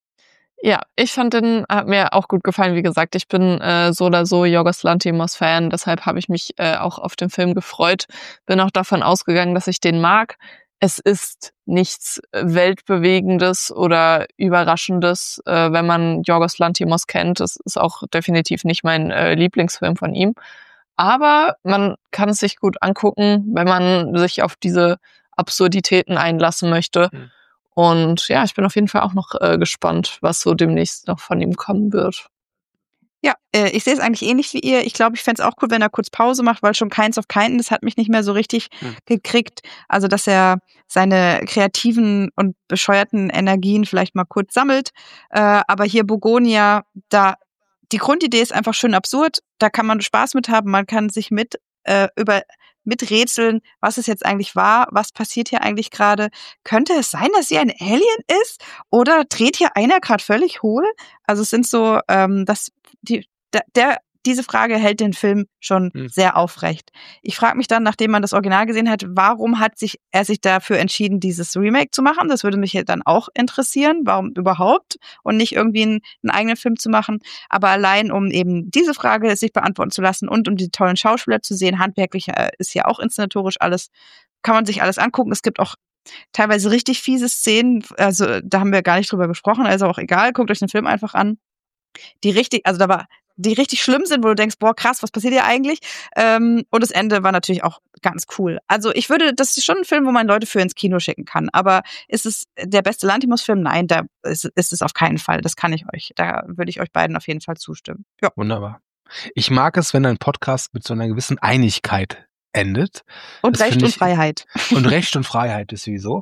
Speaker 4: Ja, ich fand hat mir auch gut gefallen. Wie gesagt, ich bin so oder so Yorgos Lanthimos-Fan, deshalb habe ich mich auch auf den Film gefreut. Bin auch davon ausgegangen, dass ich den mag. Es ist nichts Weltbewegendes oder Überraschendes, wenn man Yorgos Lanthimos kennt. Es ist auch definitiv nicht mein Lieblingsfilm von ihm. Aber man kann es sich gut angucken, wenn man sich auf diese Absurditäten einlassen möchte. Mhm. Und ja, ich bin auf jeden Fall auch noch gespannt, was so demnächst noch von ihm kommen wird.
Speaker 3: Ja, ich sehe es eigentlich ähnlich wie ihr. Ich glaube, ich fände es auch cool, wenn er kurz Pause macht, weil schon Kinds of Kindness hat mich nicht mehr so richtig gekriegt. Also, dass er seine kreativen und bescheuerten Energien vielleicht mal kurz sammelt. Aber hier Begonia, die Grundidee ist einfach schön absurd. Da kann man Spaß mit haben. Man kann sich miträtseln, was es jetzt eigentlich war, was passiert hier eigentlich gerade. Könnte es sein, dass sie ein Alien ist? Oder dreht hier einer gerade völlig hohl? Also es sind so, diese Frage hält den Film schon sehr aufrecht. Ich frage mich dann, nachdem man das Original gesehen hat, warum hat er sich dafür entschieden, dieses Remake zu machen? Das würde mich dann auch interessieren, warum überhaupt und nicht irgendwie einen eigenen Film zu machen. Aber allein, um eben diese Frage sich beantworten zu lassen und um die tollen Schauspieler zu sehen, handwerklich ist ja auch inszenatorisch alles, kann man sich alles angucken. Es gibt auch teilweise richtig fiese Szenen, also da haben wir gar nicht drüber gesprochen, also auch egal, guckt euch den Film einfach an. Die richtig schlimm sind, wo du denkst, boah, krass, was passiert hier eigentlich? Und das Ende war natürlich auch ganz cool. Also das ist schon ein Film, wo man Leute für ins Kino schicken kann. Aber ist es der beste Lanthimos-Film? Nein, da ist es auf keinen Fall. Da würde ich euch beiden auf jeden Fall zustimmen. Ja.
Speaker 2: Wunderbar. Ich mag es, wenn ein Podcast mit so einer gewissen Einigkeit endet.
Speaker 3: Und Recht und Freiheit.
Speaker 2: Und Recht und Freiheit ist sowieso.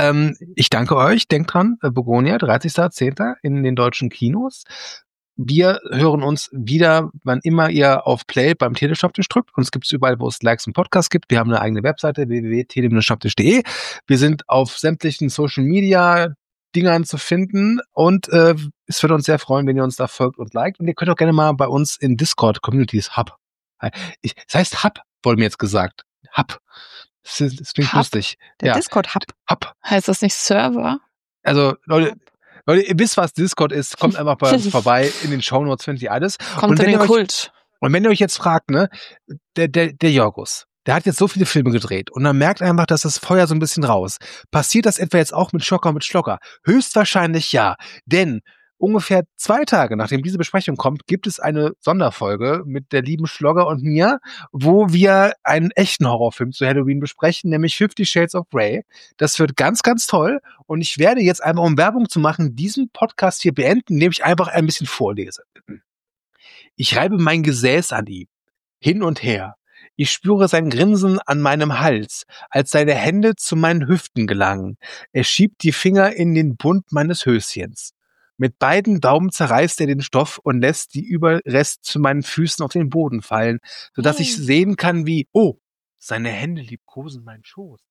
Speaker 2: Ich danke euch. Denkt dran, Begonia, 30.10. in den deutschen Kinos. Wir hören uns wieder, wann immer ihr auf Play beim Telestammtisch drückt. Uns gibt es überall, wo es Likes und Podcasts gibt. Wir haben eine eigene Webseite, www.tele-stammtisch.de. Wir sind auf sämtlichen Social-Media-Dingern zu finden. Und es würde uns sehr freuen, wenn ihr uns da folgt und liked. Und ihr könnt auch gerne mal bei uns in Discord Communities Hub. Das heißt Hub, wurde mir jetzt gesagt. Hub. Das klingt lustig.
Speaker 3: Der Discord-Hub.
Speaker 2: Hub.
Speaker 4: Heißt das nicht Server?
Speaker 2: Also, Leute, ihr wisst, was Discord ist, kommt einfach bei uns vorbei. In den Shownotes findet ihr alles.
Speaker 4: Kommt in den Kult.
Speaker 2: Und wenn ihr euch jetzt fragt, ne, der Yorgos, der hat jetzt so viele Filme gedreht und man merkt einfach, dass das Feuer so ein bisschen raus. Passiert das etwa jetzt auch mit Schocker und mit Schlocker? Höchstwahrscheinlich ja. Denn ungefähr 2 Tage, nachdem diese Besprechung kommt, gibt es eine Sonderfolge mit der lieben Schlogger und mir, wo wir einen echten Horrorfilm zu Halloween besprechen, nämlich 50 Shades of Grey. Das wird ganz, ganz toll. Und ich werde jetzt einfach, um Werbung zu machen, diesen Podcast hier beenden, indem ich einfach ein bisschen vorlese. Ich reibe mein Gesäß an ihm, hin und her. Ich spüre sein Grinsen an meinem Hals, als seine Hände zu meinen Hüften gelangen. Er schiebt die Finger in den Bund meines Höschens. Mit beiden Daumen zerreißt er den Stoff und lässt die Überreste zu meinen Füßen auf den Boden fallen, sodass ich sehen kann, wie, oh, seine Hände liebkosen meinen Schoß.